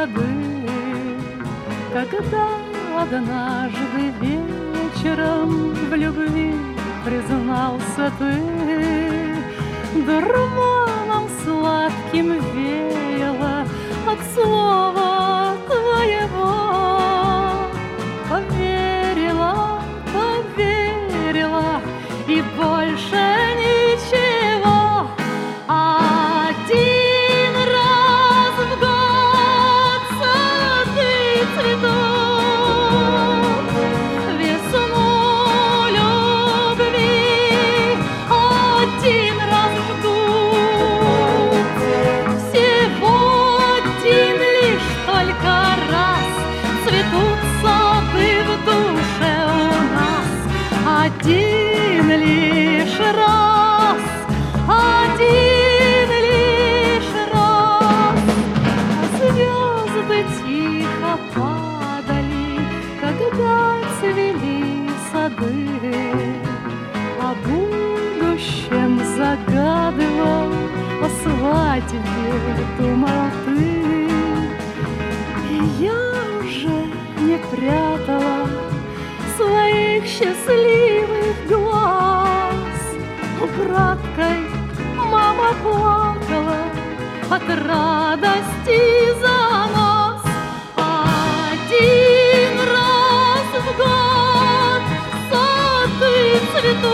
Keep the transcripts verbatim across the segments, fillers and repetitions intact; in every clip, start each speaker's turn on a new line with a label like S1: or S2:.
S1: сады. Когда однажды вечером в любви признался ты, дурманом сладким веяло от слова твоего. Поверила, поверила и больше ничего. Один раз в год сады цветут, весну любви один раз ждут. Всего один лишь только раз цветут сады в душе у нас. Один лишь раз, один лишь раз. Звезды тихо падали, когда цвели сады. О будущем загадывал, о свадьбе думал ты. И я уже не прятала своих счастливых глаз. Украдкой мама плакала от радости за нас. Один раз в год сады цветут,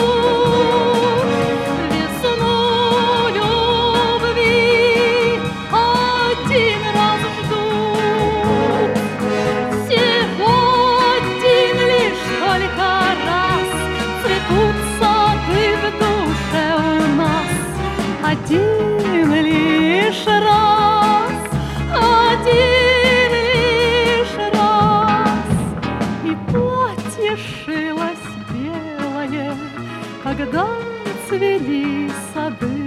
S1: весну любви один раз ждут. Всего один лишь только раз цветут сады в душе у нас. Один лишь раз, один лишь раз. И платье шилось белое, когда цвели сады.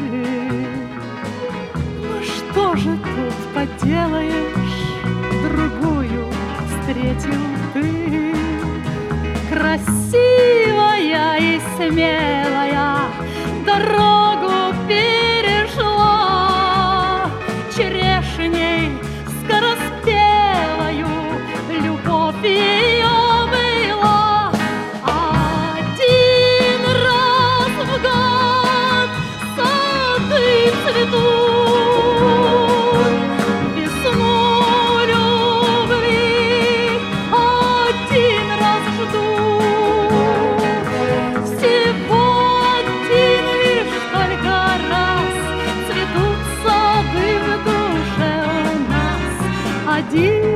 S1: Ну что же тут поделаешь, другую встретил ты. Красивая и смелая дорогу перешла, черешней скороспелою любовь ее была. Один раз в год сады цветут, весну любви один раз ждут. Всего один лишь только раз цветут сады в душе у нас. Один